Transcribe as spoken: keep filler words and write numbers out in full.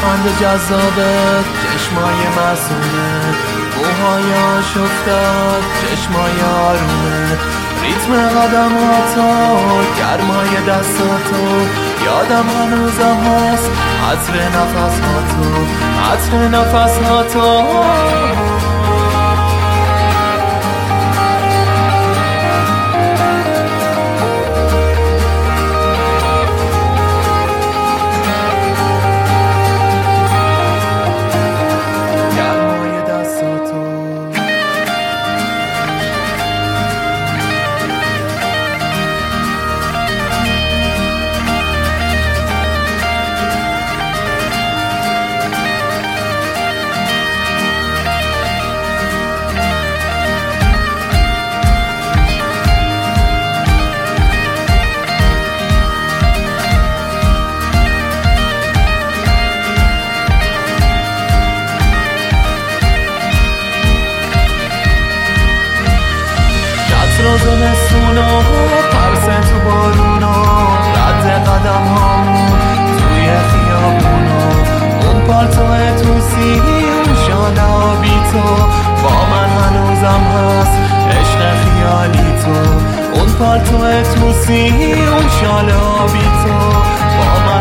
لبخند جذابت، چشمای معصومت، موهایاش افتاد، چشمای آرومت، ریتم قدماتو، گرمای دستاتو، یادم هنوزم هست عطر نفساتو، عطر نفساتو. زمستونا پرسه تو بارونا، رد قدم هامون توی خیابونا، اون پالتوه توسی، اون شال آبی تو، با من هنوزم هست عشق خیالی تو، اون پالتوه توسی، اون شال آبی تو، با من